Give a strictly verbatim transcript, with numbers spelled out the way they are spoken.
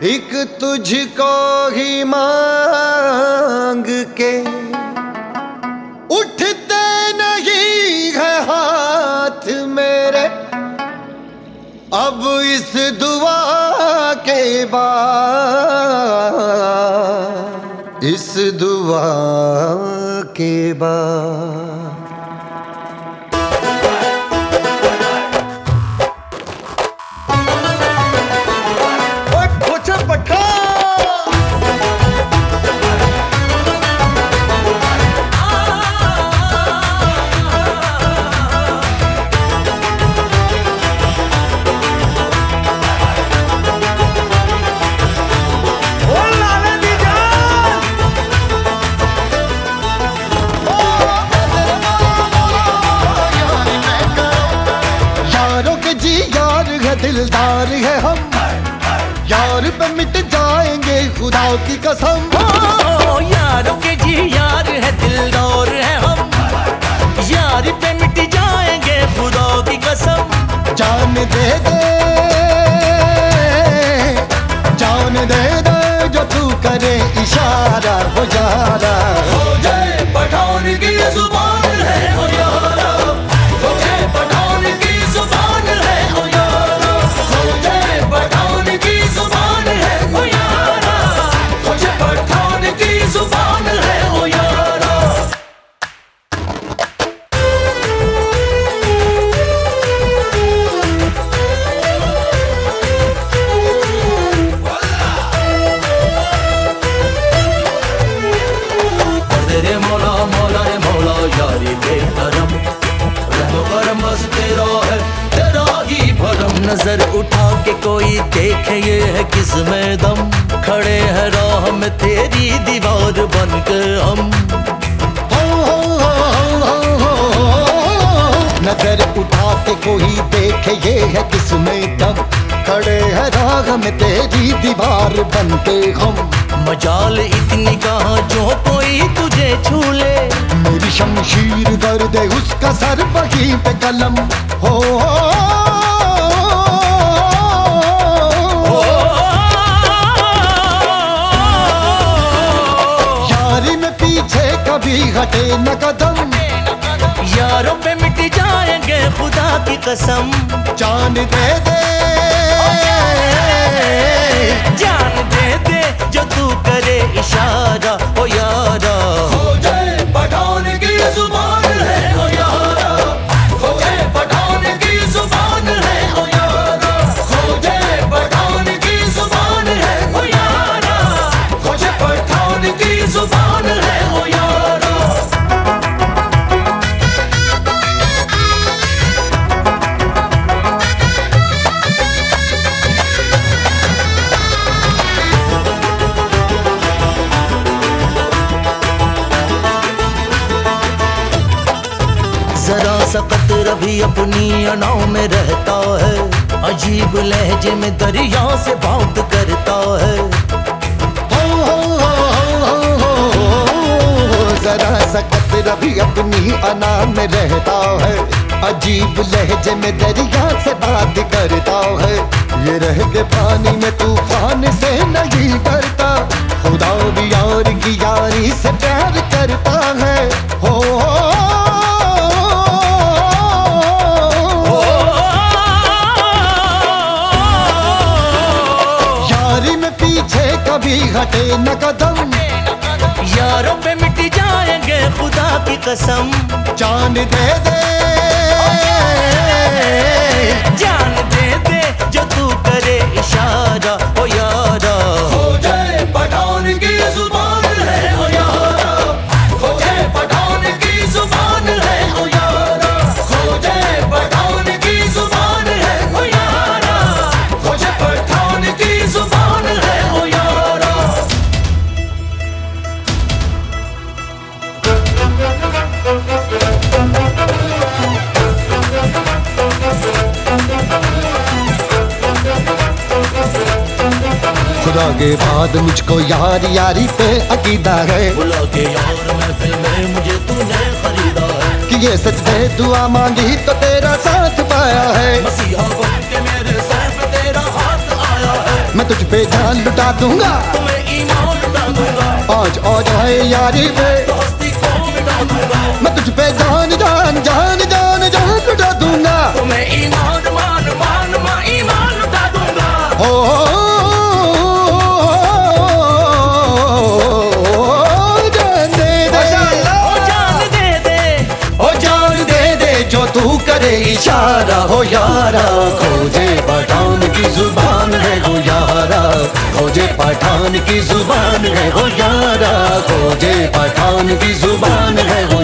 एक तुझको ही मांग के उठते नहीं है हाथ मेरे, अब इस दुआ के बाद, इस दुआ के बाद। दिलदार है हम, यार पे मिट जाएंगे खुदा की कसम। ओ यारों के जी यार है, दिलदार है हम, यार पे मिट जाएंगे खुदा की कसम। जान दे दे, जान दे दे जो तू करे इशारा हो यारा। हो जाए पठान की जुबान है ओ यारा, हो जाए पठान की जुबान है ओ यारा, हो जाए पठान की जुबान है ओ यारा, हो जाए पठान की जुबान है ओ यारा। तेरे मौला मौला रे मौला यारी बेकरम, रहम करम बस तेरा है, तेरा ही भरम। नजर उठा के कोई देखे ये है किसमें दम, खड़े हैं राह में तेरी दीवार बन के हम। हो हो हो हो हो, नजर उठा के कोई देखे ये है किसमें दम, खड़े हैं राह में तेरी दीवार बनते हम। मजाल इतनी कहाँ जो कोई तुझे छू ले, मेरी शमशीर कर दे उसका सर वहीं पे कलम। हो यारी में पीछे कभी हटे न कदम, यारों पे मिट जाएंगे खुदा की कसम। जान दे दे, जान दे दे जो तू करे इशारा ओ यारा। हो जाए पठान की जुबान है ओ यारा, हो जाए पठान की जुबान है ओ यारा, हो जाए पठान की जुबान है ओ यारा, हो जाए पठान की जुबान है ओ यारा। जरा सकत रवि अपनी अनाव में रहता है, अजीब लहजे में दरिया से बात करता है। हो हो हो हो हो, जरा सकत रवि अपनी अना में रहता है, अजीब लहजे में दरिया से बात करता है। ये रह के पानी में तूफान से नहीं डरता, खुदा भी यार की यारी से प्यार करता है। हो यारी में पीछे कभी हटे न कदम, यारों पे मिट जाएंगे खुदा की कसम। जान दे दे, जान दे दे जो तू करे इशारा ओ यारा। हो जाए पठान की जुबान है ओ यारा, हो जाए पठान की जुबान है ओ यारा, हो जाए पठान की जुबान है ओ यारा, हो जाए पठान की जुबान है ओ यारा। खुदा के बाद मुझको यार यारी पे अकीदा है, बुला के यार महफिल में मुझे तूने खरीदा है, कि ये सच में दुआ मांगी तो तेरा साथ पाया है। मसीहा बन के मेरे सर पे तेरा हाथ आया है, मैं तुझ पे जान लुटा दूंगा, तुम्हें ईमान लुटा दूंगा, आज और है यारी पे दोस्ती को मिटा दूंगा, मैं तुझ पे जान जान जान जान जान लुटा दूंगा, तुम्हें ईमान मान मान मान ईमान लुटा दूंगा। हो जान दे दे, ओ जान दे दे, ओ जान दे दे जो तू करे इशारा हो यारा, खोजे पठान की जुबान है हो यारा, खोजे पठान की जुबान है हो यारा, खोजे पठान की जुबान है हो